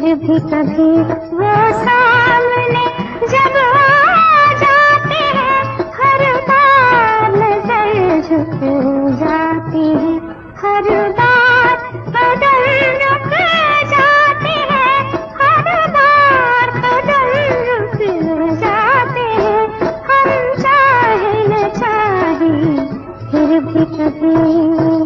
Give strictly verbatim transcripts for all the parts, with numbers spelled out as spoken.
भी कभी वो सामने जब आ जाते हैं, हर बार नजर झुक जाती है, हर बार कदम रुक जाते हैं, हर बार कदम रुक जाते हैं। हम चाहे न चाहे फिर भी कभी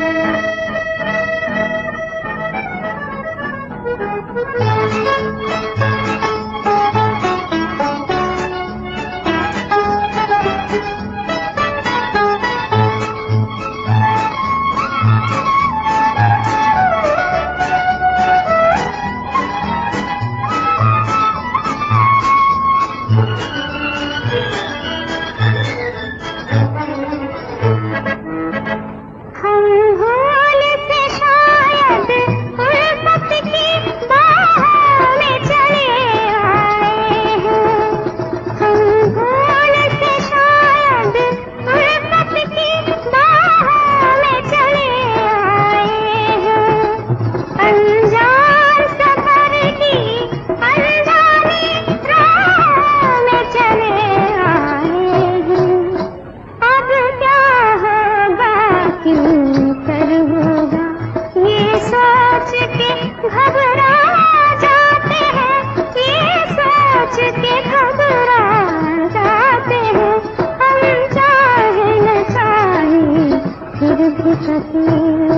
घबरा जाते हैं, ये सोच के घबरा जाते हैं। हम चाहे न चाहे फिर भी कभी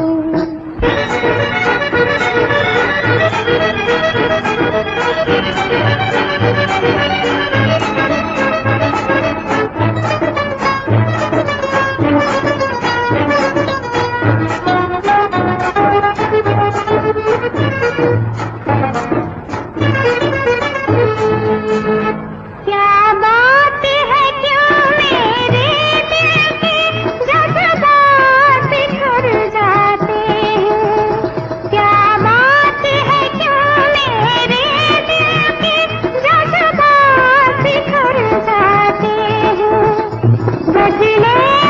बदले